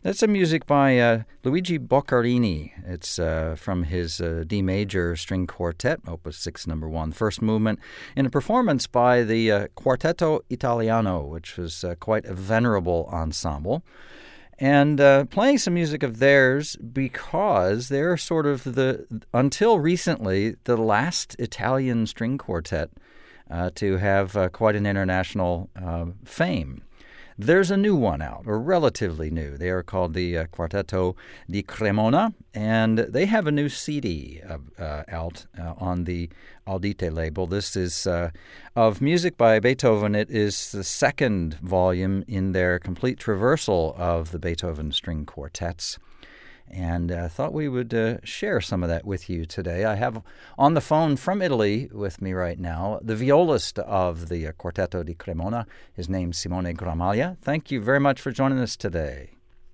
That's some music by Luigi Boccarini. It's from his D major string quartet, Opus 6, number 1, first movement, in a performance by the Quartetto Italiano, which was quite a venerable ensemble. And playing some music of theirs because they're sort of until recently, the last Italian string quartet to have quite an international fame. There's a new one out, or relatively new. They are called the Quartetto di Cremona, and they have a new CD out on the Audite label. This is of music by Beethoven. It is the second volume in their complete traversal of the Beethoven string quartets. And I thought we would share some of that with you today. I have on the phone from Italy with me right now the violist of the Quartetto di Cremona. His name's Simone Gramaglia. Thank you very much for joining us today.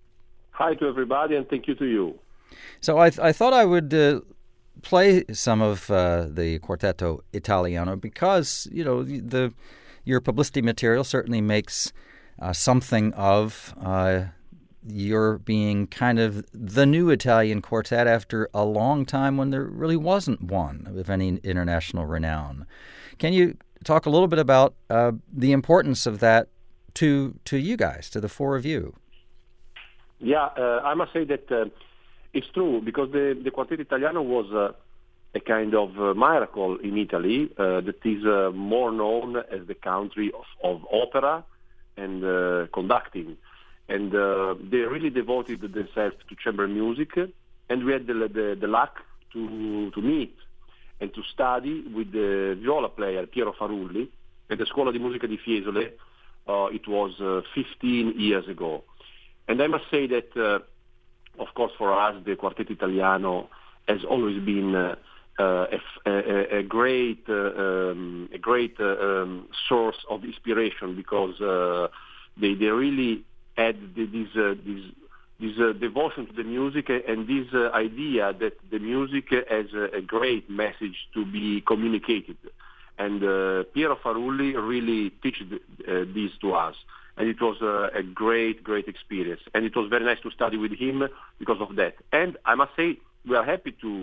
Hi to everybody, and thank you to you. So I thought I would play some of the Quartetto Italiano because, you know, your publicity material certainly makes something of you're being kind of the new Italian quartet after a long time when there really wasn't one of any international renown. Can you talk a little bit about the importance of that to you guys, to the four of you? Yeah, I must say that it's true, because the Quartetto Italiano was a kind of miracle in Italy that is more known as the country of opera and conducting. And they really devoted themselves to chamber music, and we had the luck to meet and to study with the viola player Piero Farulli at the Scuola di Musica di Fiesole. It was 15 years ago. And I must say that, of course, for us, the Quartetto Italiano has always been a great source of inspiration, because they really had this devotion to the music and this idea that the music has a great message to be communicated. And Piero Farulli really taught this to us. And it was a great experience. And it was very nice to study with him because of that. And I must say, we are happy to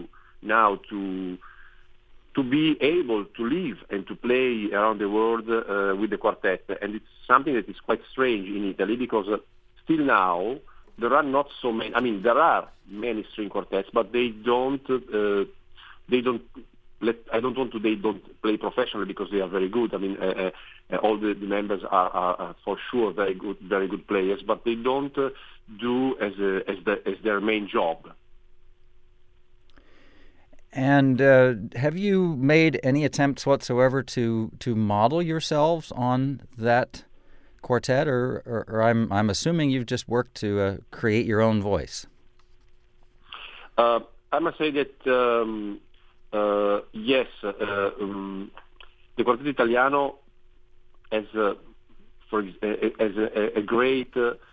be able to live and to play around the world with the quartet. And it's something that is quite strange in Italy, because still now there are not so many. I mean, there are many string quartets, but they don't play professionally because they are very good. I mean, all the members are for sure very good players, but they don't do as their main job. And have you made any attempts whatsoever to model yourselves on that quartet, or I'm assuming you've just worked to create your own voice? I must say that yes, the Quartetto Italiano has a great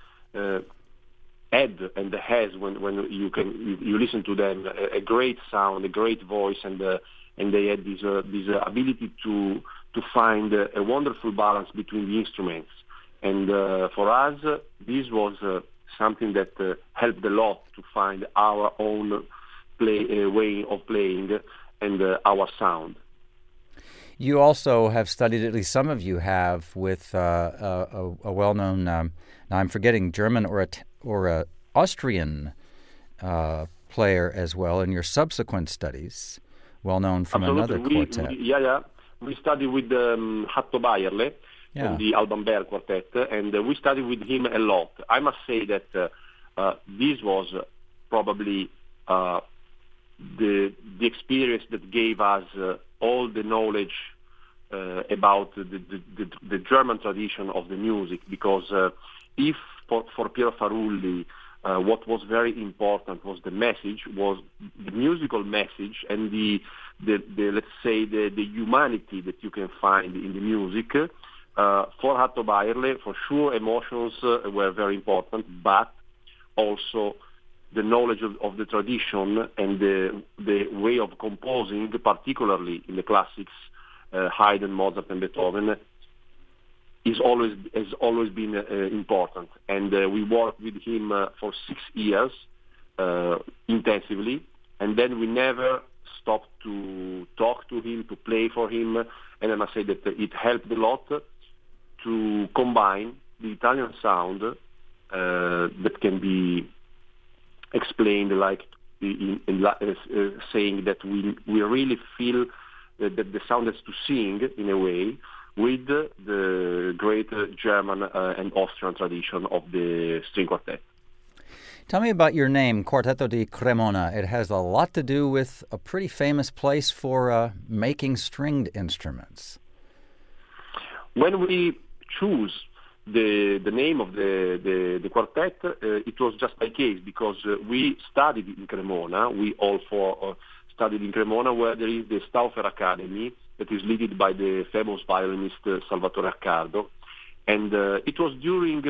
head, and has, when you listen to them, a great sound, a great voice, and they had this ability to find a wonderful balance between the instruments. And for us, this was something that helped a lot to find our own way of playing and our sound. You also have studied, at least some of you have, with a well-known, now I'm forgetting, German or a Austrian player as well in your subsequent studies, well-known from Absolutely. Another quartet. We studied with Hatto Bayerle from the Alban Berg Quartet, and we studied with him a lot. I must say that this was probably the experience that gave us all the knowledge about the German tradition of the music, because if for Piero Farulli what was very important was the message, was the musical message, and the let's say the humanity that you can find in the music. For Hatto Bayerle, for sure, emotions were very important, but also the knowledge of the tradition and the way of composing, particularly in the classics, Haydn, Mozart, and Beethoven, has always been important. And we worked with him for 6 years intensively, and then we never stopped to talk to him, to play for him, and I must say that it helped a lot to combine the Italian sound that can be explained like saying that we really feel that the sound has to sing in a way with the great German and Austrian tradition of the string quartet. Tell me about your name, Quartetto di Cremona. It has a lot to do with a pretty famous place for making stringed instruments. When we choose the name of the quartet, it was just by case, because we studied in Cremona. We all four studied in Cremona, where there is the Stauffer Academy that is led by the famous violinist Salvatore Accardo. And it was during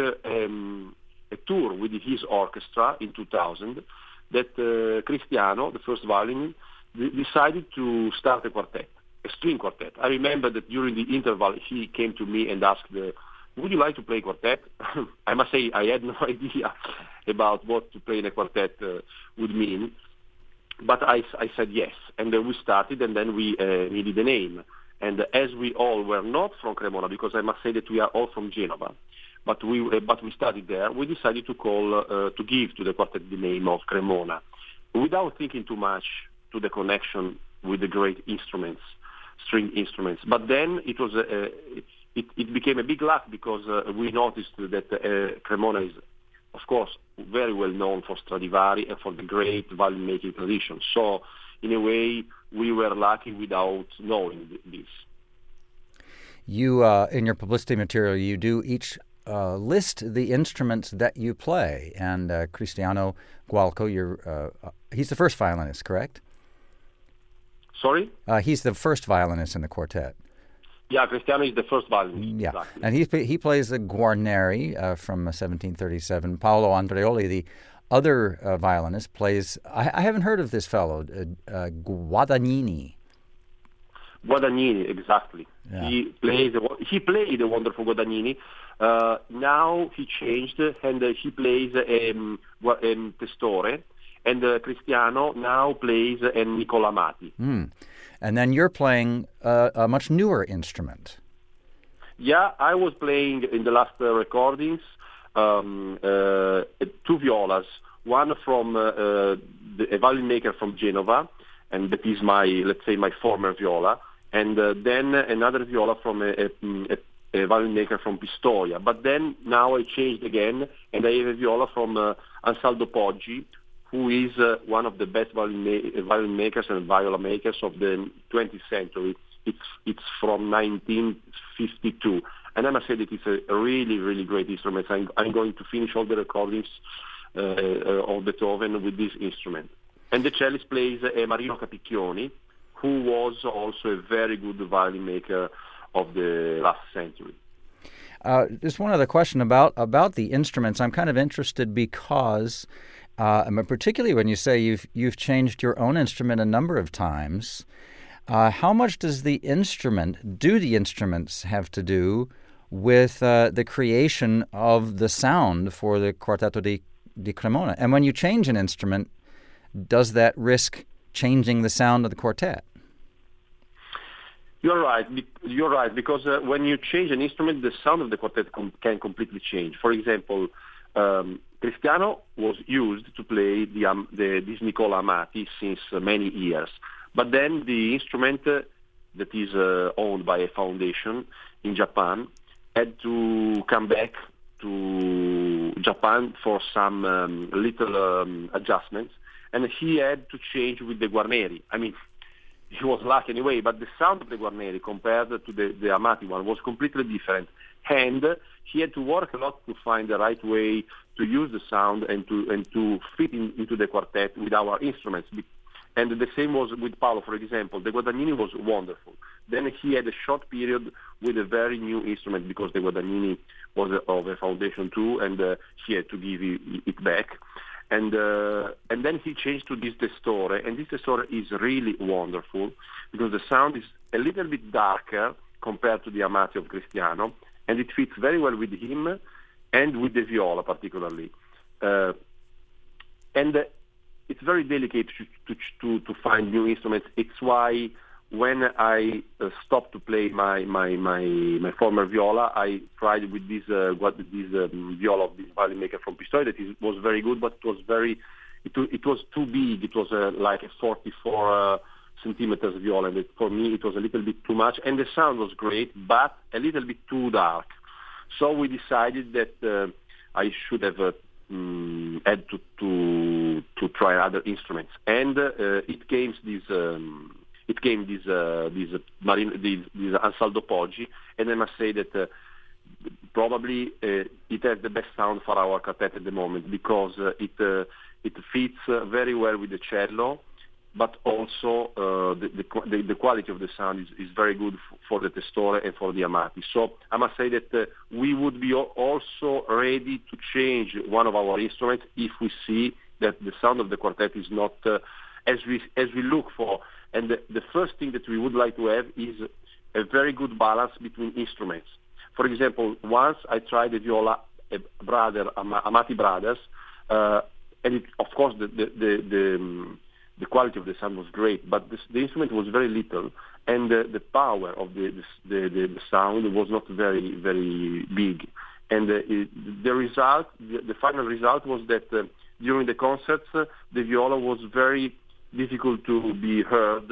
a tour with his orchestra in 2000 that Cristiano, the first violinist, decided to start a quartet, a string quartet. I remember that during the interval he came to me and asked, would you like to play quartet? I must say I had no idea about what to play in a quartet would mean, but I said yes, and we started, and then we needed a name. And as we all were not from Cremona, because I must say that we are all from Genova, but we studied there, we decided to give to the quartet the name of Cremona, without thinking too much to the connection with the great instruments, string instruments. But then it was it became a big laugh, because we noticed that Cremona is, of course, very well known for Stradivari and for the great violin making tradition. So in a way, we were lucky without knowing this. You, in your publicity material, you do each list the instruments that you play, and Cristiano Gualco, he's the first violinist, correct? Sorry? He's the first violinist in the quartet. Yeah, Cristiano is the first violinist. Yeah, exactly. And he plays the Guarneri from 1737. Paolo Andreoli, the other violinist, plays, I haven't heard of this fellow, Guadagnini. Guadagnini, exactly. Yeah. He played a wonderful Guadagnini. Now he changed, and he plays Testore, and Cristiano now plays Nicola Amati. And then you're playing a much newer instrument. Yeah, I was playing in the last recordings 2 violas, one from a violin maker from Genova, and that is my former viola, and then another viola from a violin maker from Pistoia. But then now I changed again, and I have a viola from Ansaldo Poggi, who is one of the best violin makers and viola makers of the 20th century. It's from 1952. And I must say that it's a really, really great instrument. I'm going to finish all the recordings of Beethoven with this instrument. And the cellist plays Marino Capicchioni, who was also a very good violin maker of the last century. Just one other question about the instruments. I'm kind of interested because, particularly when you say you've changed your own instrument a number of times, how much does the instruments have to do with the creation of the sound for the Quartetto di Cremona? And when you change an instrument, does that risk changing the sound of the quartet? You're right, because when you change an instrument, the sound of the quartet can completely change. For example, Cristiano was used to play this Nicola Amati since many years. But then the instrument that is owned by a foundation in Japan had to come back to Japan for some little adjustments, and he had to change with the Guarneri. I mean, he was lucky anyway, but the sound of the Guarneri compared to the Amati one was completely different. And he had to work a lot to find the right way to use the sound and to fit into the quartet with our instruments. And the same was with Paolo, for example. The Guadagnini was wonderful. Then he had a short period with a very new instrument, because the Guadagnini was of a foundation too, and he had to give it back. And then he changed to this Testore, and this Testore is really wonderful, because the sound is a little bit darker compared to the Amati of Cristiano, and it fits very well with him and with the viola particularly. And it's very delicate to find new instruments. It's why when I stopped to play my former viola, I tried with this viola of this violin maker from Pistoia. That was very good, but it was too big. It was like a 44 centimeters viola, and for me it was a little bit too much. And the sound was great, but a little bit too dark. So we decided that I should have had to try other instruments, and it came this Ansaldo Poggi, and I must say that probably it has the best sound for our quartet at the moment, because it fits very well with the cello, but also the quality of the sound is very good for the Testore and for the Amati. So I must say that we would be also ready to change one of our instruments if we see that the sound of the quartet is not as we look for. And the first thing that we would like to have is a very good balance between instruments. For example, once I tried the viola, Amati Brothers, and of course the quality of the sound was great, but the instrument was very little, and the power of the sound was not very, very big. And the final result was that during the concerts, the viola was very difficult to be heard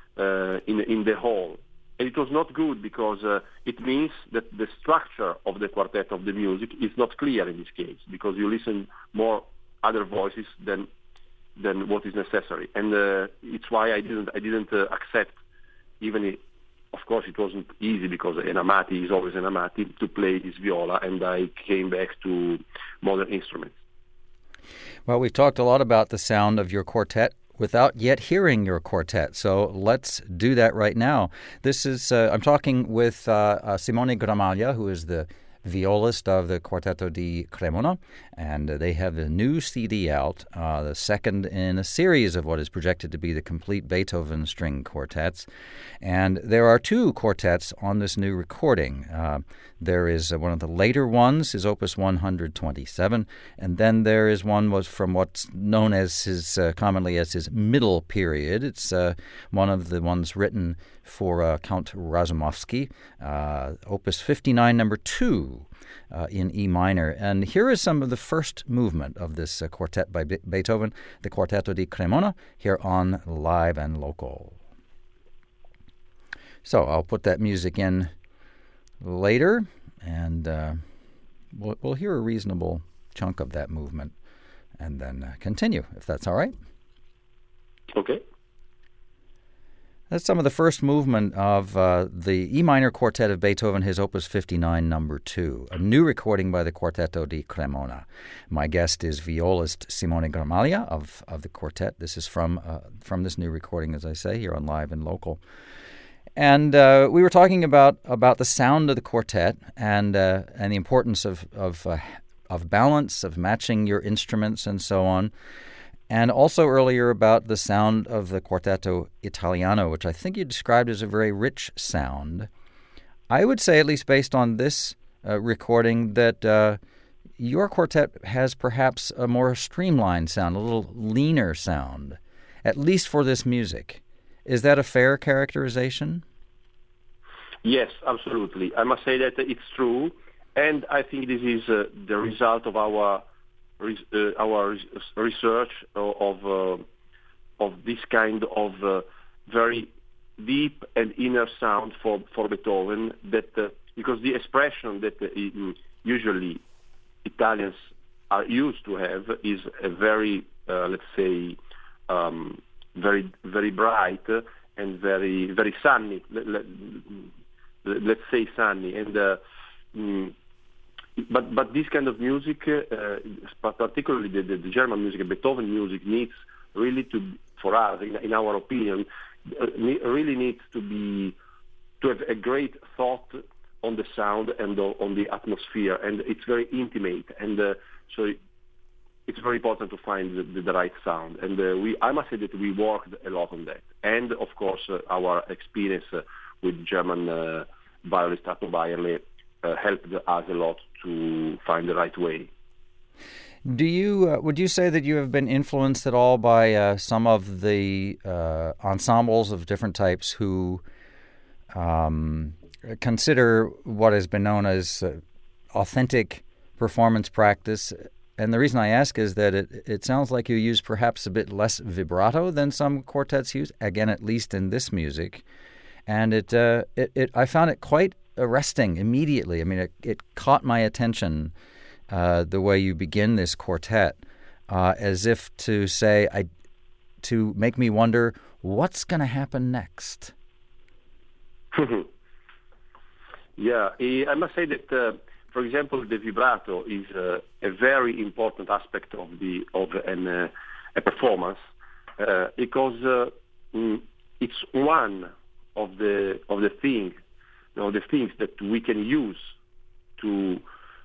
in the hall. And it was not good, because it means that the structure of the quartet of the music is not clear in this case, because you listen more other voices than what is necessary. And it's why I didn't accept, even of course it wasn't easy, because an Amati is always an Amati, to play this viola, and I came back to modern instruments. Well, we've talked a lot about the sound of your quartet without yet hearing your quartet, so let's do that right now. This is I'm talking with Simone Gramaglia, who is the violist of the Quartetto di Cremona, and they have a new CD out, the second in a series of what is projected to be the complete Beethoven string quartets. And there are two quartets on this new recording. There is one of the later ones, his Opus 127, and then there is one was from what's known as his commonly as his middle period. It's one of the ones written for Count Razumovsky, Opus 59, number 2, in E minor. And here is some of the first movement of this quartet by Beethoven, the Quartetto di Cremona, here on Live and Local. So I'll put that music in later, and we'll hear a reasonable chunk of that movement, and then continue, if that's all right. Okay. That's some of the first movement of the E minor quartet of Beethoven, his Opus 59, number 2, a new recording by the Quartetto di Cremona. My guest is violist Simone Gramaglia of the quartet. This is from this new recording, as I say, here on Live and Local. And we were talking about the sound of the quartet and the importance of balance, of matching your instruments and so on. And also earlier about the sound of the Quartetto Italiano, which I think you described as a very rich sound. I would say, at least based on this recording, that your quartet has perhaps a more streamlined sound, a little leaner sound, at least for this music. Is that a fair characterization? Yes, absolutely. I must say that it's true, and I think this is the result of our research of this kind of very deep and inner sound for Beethoven. That because the expression that usually Italians are used to have is a very, let's say, very very bright and very very sunny. Let's say sunny, and but this kind of music, particularly the German music, Beethoven music, needs really for us, in our opinion, really needs to have a great thought on the sound and on the atmosphere, and it's very intimate, and so it's very important to find the right sound. And I must say that we worked a lot on that, and of course our experience with German violist Arto Bayerle helped us a lot to find the right way. Do you would you say that you have been influenced at all by some of the ensembles of different types who consider what has been known as authentic performance practice? And the reason I ask is that it sounds like you use perhaps a bit less vibrato than some quartets use, again, at least in this music. And I found it quite arresting immediately. I mean, it caught my attention, the way you begin this quartet, as if to say, to make me wonder, what's going to happen next? Yeah, I must say that, for example, the vibrato is a very important aspect of a performance because it's one of the things that we can use to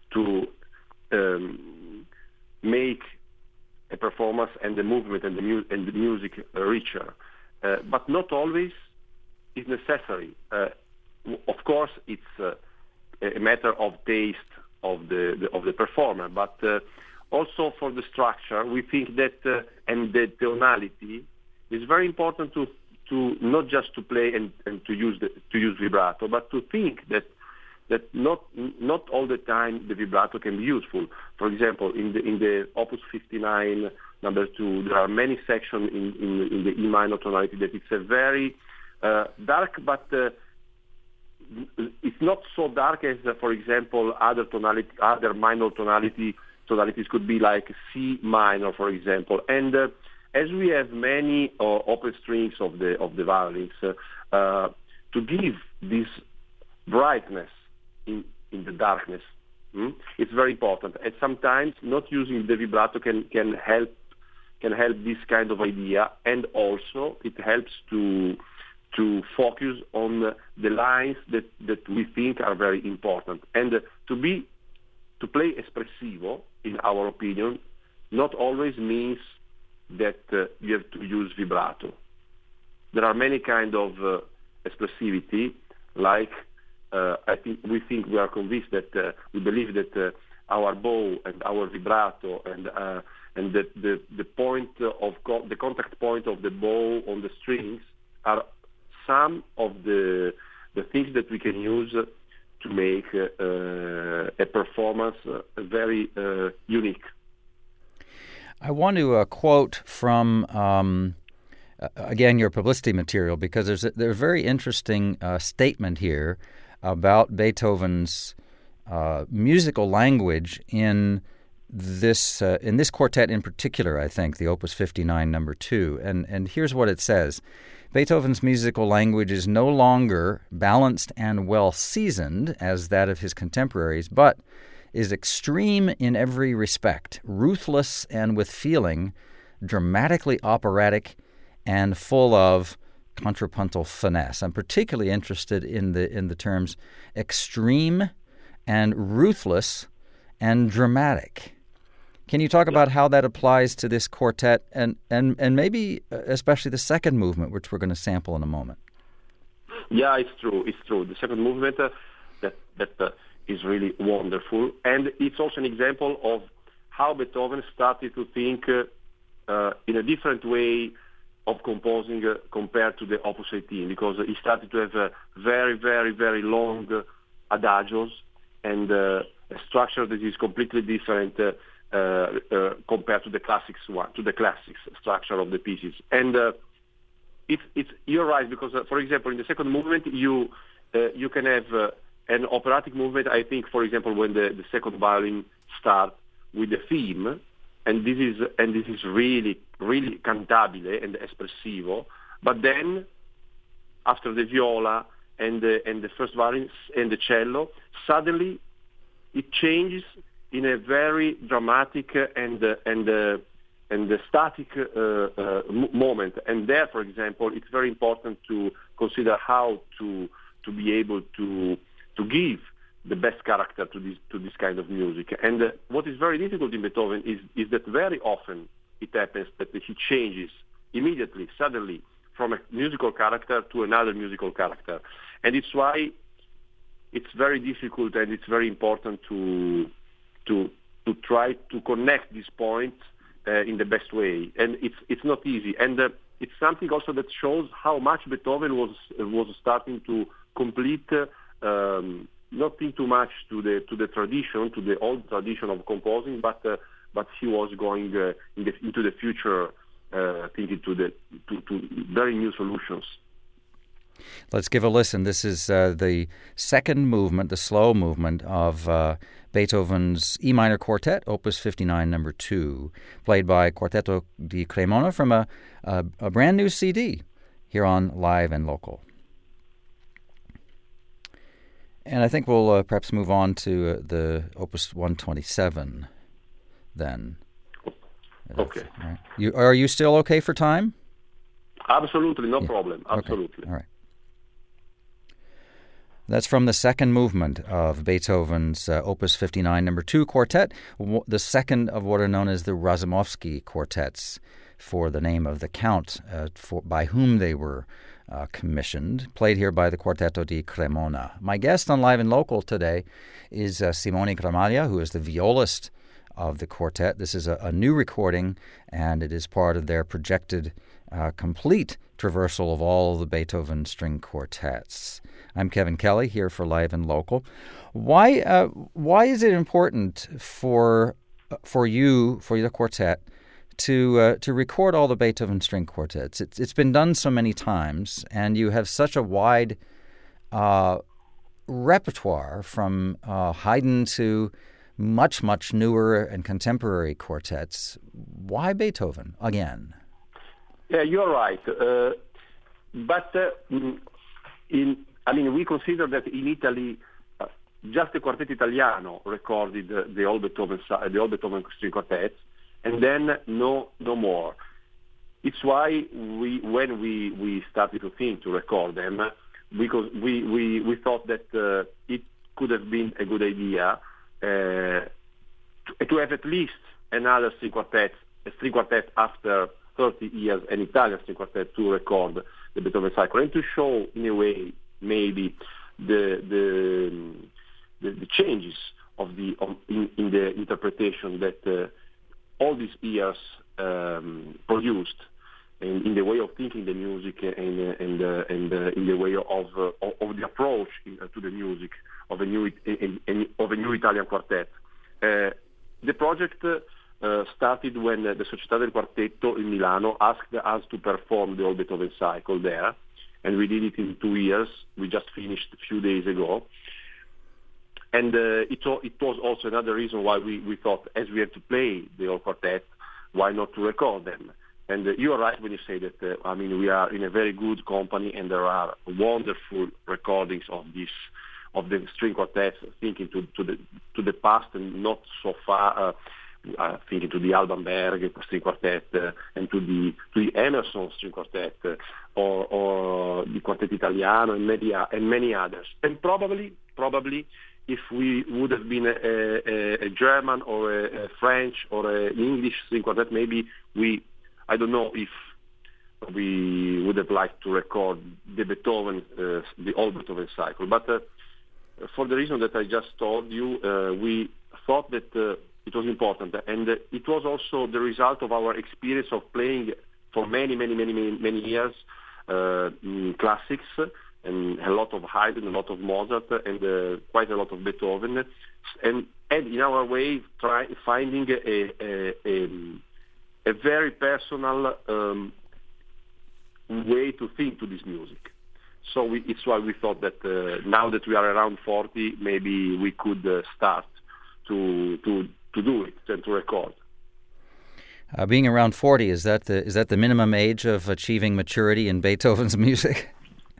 make a performance and the movement and the music richer, but not always is necessary. Of course, it's a matter of taste of the performer, but also for the structure, we think that and the tonality is very important to not just to play and to use vibrato, but to think that not all the time the vibrato can be useful. For example, in the Opus 59 number 2, there are many sections in the E minor tonality that it's a very dark, but it's not so dark as, for example, other minor tonalities could be like C minor, for example. And as we have many open strings of the violins, to give this brightness in the darkness, it's very important. And sometimes not using the vibrato can help this kind of idea, and also it helps to focus on the lines that we think are very important. And to play espressivo, in our opinion, not always means that you have to use vibrato. There are many kind of expressivity, like we are convinced that we believe that our bow and our vibrato and the point of the contact point of the bow on the strings are some of the things that we can use to make a performance very unique. I want to quote from, again, your publicity material, because there's a very interesting statement here about Beethoven's musical language in this quartet in particular, I think, the Opus 59 number 2. And here's what it says. Beethoven's musical language is no longer balanced and well-seasoned as that of his contemporaries, but is extreme in every respect, ruthless and with feeling, dramatically operatic, and full of contrapuntal finesse. I'm particularly interested in the terms extreme and ruthless and dramatic. Can you talk about how that applies to this quartet and maybe especially the second movement, which we're going to sample in a moment? Yeah, it's true. The second movement that is really wonderful, and it's also an example of how Beethoven started to think in a different way of composing compared to the Opus 18, because he started to have very, very, very long adagios and a structure that is completely different compared to the classics structure of the pieces. And you're right, because for example in the second movement you can have an operatic movement. I think, for example, when the second violin starts with the theme, and this is really, really cantabile and espressivo. But then after the viola and the first violin and the cello, suddenly it changes in a very dramatic and static moment. And there, for example, it's very important to consider how to be able to give the best character to this kind of music. And what is very difficult in Beethoven is that very often it happens that he changes immediately, suddenly, from a musical character to another musical character. And it's why it's very difficult and it's very important to try to connect these points in the best way, and it's not easy, and it's something also that shows how much Beethoven was starting to complete, not think too much to the tradition, to the old tradition of composing, but he was going into the future, thinking to very new solutions. Let's give a listen. This is the second movement, the slow movement of Beethoven's E minor quartet, Opus 59, number 2, played by Quartetto di Cremona from a brand new CD here on Live and Local. And I think we'll perhaps move on to the Opus 127 then. Okay. Right. Are you still okay for time? Absolutely, no problem. Absolutely. Okay. All right. That's from the second movement of Beethoven's Opus 59, number 2 quartet, the second of what are known as the Razumovsky quartets, for the name of the count by whom they were commissioned, played here by the Quartetto di Cremona. My guest on Live and Local today is Simone Gramaglia, who is the violist of the quartet. This is a new recording, and it is part of their projected complete traversal of all the Beethoven string quartets. I'm Kevin Kelly here for Live and Local. Why is it important for the quartet to record all the Beethoven string quartets? It's been done so many times, and you have such a wide repertoire from Haydn to much newer and contemporary quartets. Why Beethoven again? Yeah, you're right. But we consider that in Italy, just the Quartetto Italiano recorded the old Beethoven string quartets, and then no more. It's why when we started to think to record them, because we thought that it could have been a good idea to have at least another string quartet after 30 years, an Italian string quartet, to record the Beethoven cycle, and to show in a way maybe the changes in the interpretation that all these years produced in the way of thinking the music and in the way of the approach to the music of a new Italian quartet. The project started when the Società del Quartetto in Milano asked us to perform the old Beethoven cycle there, and we did it in 2 years. We just finished a few days ago. And it was also another reason why we thought, as we had to play the old quartet, why not to record them? And you are right when you say that, we are in a very good company, and there are wonderful recordings of the string quartets, thinking to the past and not so far, thinking to the Alban Berg string quartet and to the Emerson string quartet or the Quartetto Italiano and many others. And probably if we would have been a German or a French or an English string quartet, maybe I don't know if we would have liked to record the Beethoven, the old Beethoven cycle. But for the reason that I just told you, we thought that it was important, and it was also the result of our experience of playing for many years classics, and a lot of Haydn, a lot of Mozart, and quite a lot of Beethoven, and in our way finding a very personal way to think to this music. So it's why we thought that now that we are around 40, maybe we could start to do it and to record. Being around 40, is that the minimum age of achieving maturity in Beethoven's music?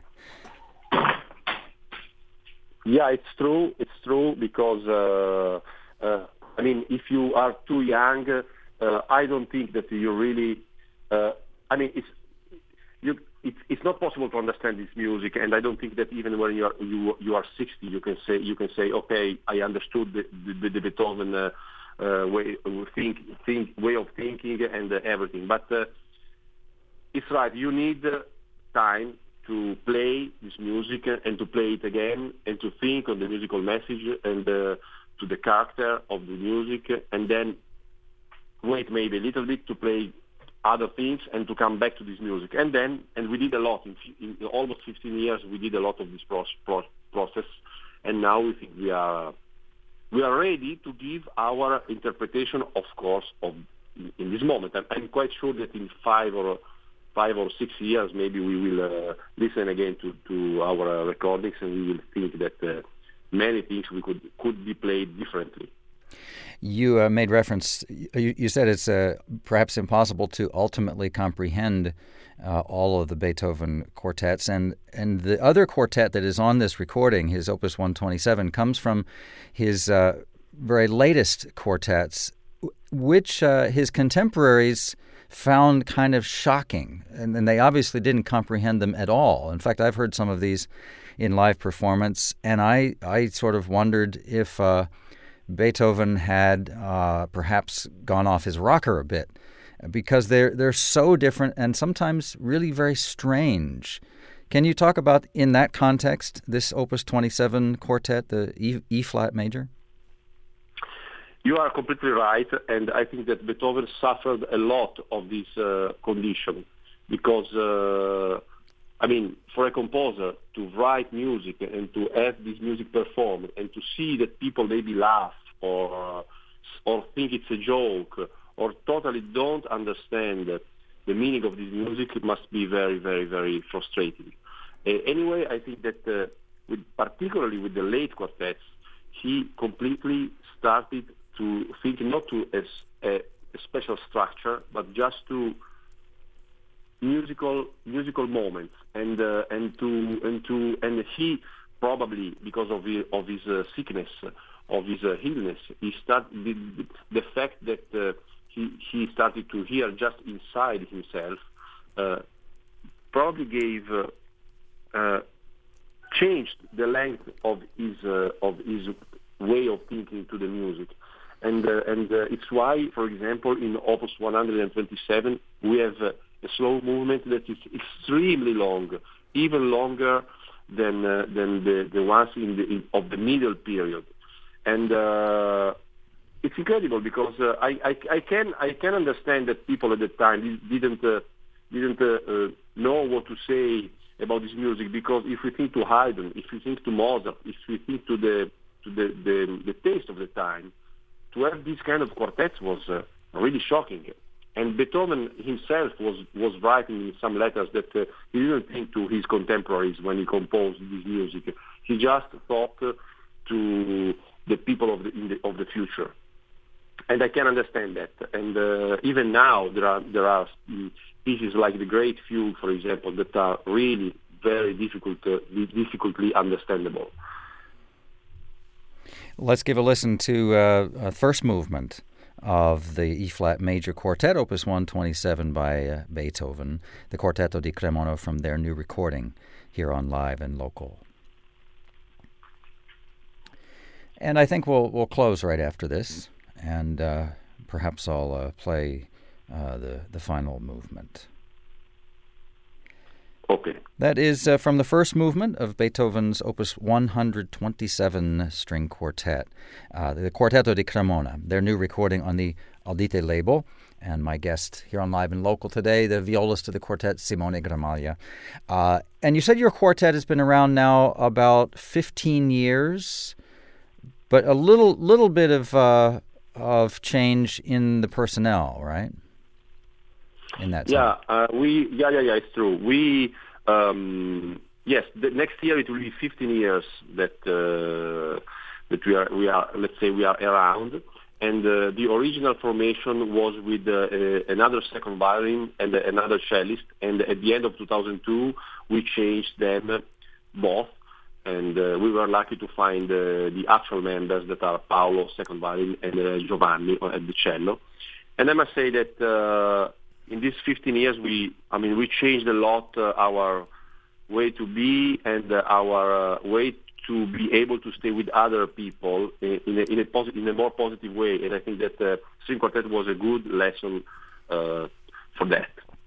Yeah, it's true. It's true because if you are too young, I don't think that you really. It's not possible to understand this music, and I don't think that even when you are 60, you can say okay, I understood the Beethoven way of thinking and everything. But it's right. You need time to play this music and to play it again and to think on the musical message and to the character of the music, and then wait maybe a little bit to play other things and to come back to this music. And we did a lot. In almost 15 years, we did a lot of this process. And now we think we are ready to give our interpretation, of course, in this moment. I'm quite sure that in 5 or 6 years, maybe we will listen again to our recordings, and we will think that many things could be played differently. You made reference, you said it's perhaps impossible to ultimately comprehend all of the Beethoven quartets, and the other quartet that is on this recording, his Opus 127, comes from his very latest quartets, which his contemporaries found kind of shocking, and they obviously didn't comprehend them at all. In fact, I've heard some of these in live performance, and I sort of wondered if Beethoven had perhaps gone off his rocker a bit, because they're so different and sometimes really very strange. Can you talk about, in that context, this Opus 27 quartet, the E-flat major? You are completely right, and I think that Beethoven suffered a lot of this condition because, for a composer to write music and to have this music performed and to see that people maybe laugh or think it's a joke or totally don't understand the meaning of this music, it must be very, very, very frustrating. Anyway, I think that particularly with the late quartets, he completely started to think not to a special structure, but just to musical moments, and he probably because of his sickness, of his illness, he started the fact that he started to hear just inside himself, probably changed the length of his way of thinking to the music. And it's why, for example, in Opus 127, we have a slow movement that is extremely long, even longer than the ones of the middle period. And it's incredible because I can understand that people at the time didn't know what to say about this music, because if we think to Haydn, if we think to Mozart, if we think to the taste of the time, to have this kind of quartets was really shocking. And Beethoven himself was writing in some letters that he didn't think to his contemporaries when he composed this music. He just thought to the people of the future. And I can understand that. And even now there are pieces like the Great Fugue, for example, that are really very difficultly understandable. Let's give a listen to a first movement of the E-flat major quartet, Opus 127 by Beethoven, the Quartetto di Cremona, from their new recording here on Live and Local. And I think we'll close right after this, and perhaps I'll play the final movement. Okay. That is from the first movement of Beethoven's Opus 127 string quartet, the Quartetto di Cremona, their new recording on the Audite label. And my guest here on Live and Local today, the violist of the quartet, Simone Gramaglia. And you said your quartet has been around now about 15 years, but a little bit of change in the personnel, right? In that time. It's true. We next year it will be 15 years that we are let's say we are around, and the original formation was with another second violin and another cellist, and at the end of 2002 we changed them both, and we were lucky to find the actual members that are Paolo second violin and Giovanni at the cello. And I must say that in these 15 years, we changed a lot our way to be and our way to be able to stay with other people in a more positive way. And I think that string quartet was a good lesson for that.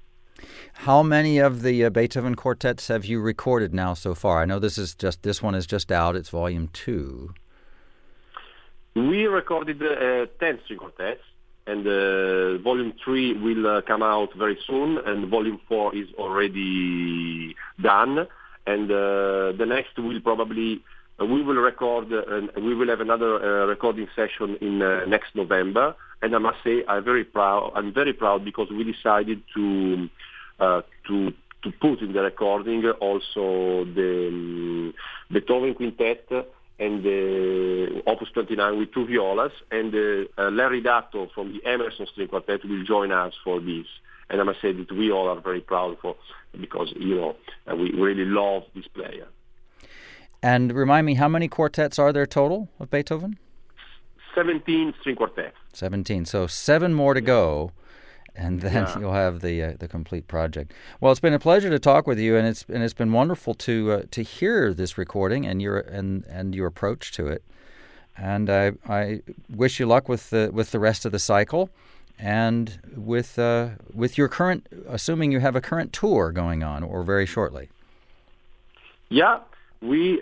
How many of the Beethoven quartets have you recorded now so far? I know this one is just out. It's volume 2. We recorded 10 string quartets, and volume 3 will come out very soon, and volume 4 is already done. And the next will probably we will record, and we will have another recording session in next November. And I must say, I'm very proud because we decided to put in the recording also the Beethoven Quintet and the Opus 29 with 2 violas, and Larry Datto from the Emerson String Quartet will join us for this. And I must say that we all are very proud because we really love this player. And remind me, how many quartets are there total of Beethoven? 17 string quartets. 17. So 7 more to go, and then you'll have the complete project. Well, it's been a pleasure to talk with you, and it's been wonderful to hear this recording and your approach to it. And I wish you luck with the rest of the cycle, and with your current, assuming you have a current tour going on, or very shortly. Yeah, we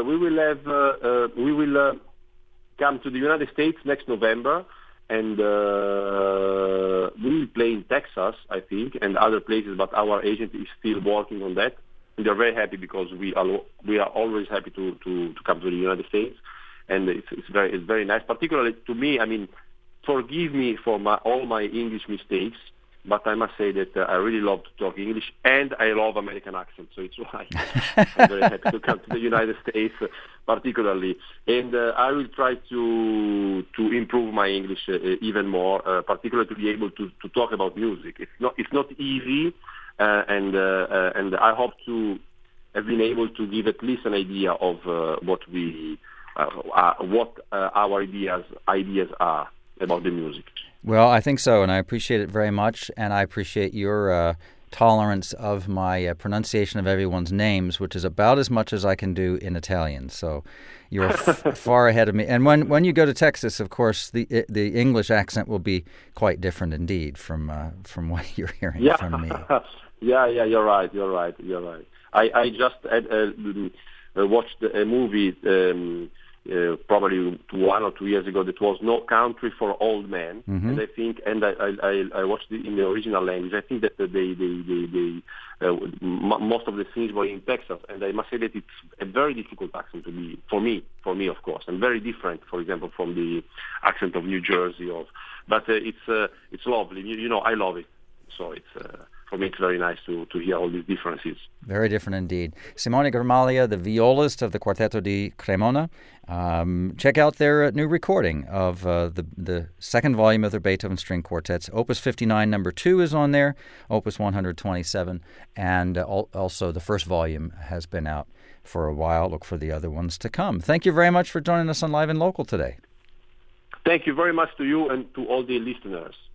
will come to the United States next November, and we will play in Texas, I think, and other places. But our agent is still working on that. And they're very happy because we are always happy to come to the United States, and it's very nice. Particularly to me, I mean, forgive me for all my English mistakes, but I must say that I really love to talk English, and I love American accent, so it's why I'm very happy to come to the United States, particularly. And I will try to improve my English even more, particularly to be able to talk about music. It's not easy, and I hope to have been able to give at least an idea of what our ideas are about the music. Well, I think so, and I appreciate it very much, and I appreciate your tolerance of my pronunciation of everyone's names, which is about as much as I can do in Italian. So you're far ahead of me. And when you go to Texas, of course, the English accent will be quite different indeed from what you're hearing from me. Yeah, you're right. I just watched a movie probably 1 or 2 years ago that was No Country for Old Men, and I think, and I watched it in the original language. I think that most of the scenes were in Texas, and I must say that it's a very difficult accent to be for me of course, and very different, for example, from the accent of New Jersey. But it's lovely. I love it. So for me, it's very nice to hear all these differences. Very different indeed. Simone Gramaglia, the violist of the Quartetto di Cremona. Check out their new recording of the second volume of their Beethoven String Quartets. Opus 59, number 2 is on there, Opus 127, and also the first volume has been out for a while. Look for the other ones to come. Thank you very much for joining us on Live and Local today. Thank you very much to you and to all the listeners.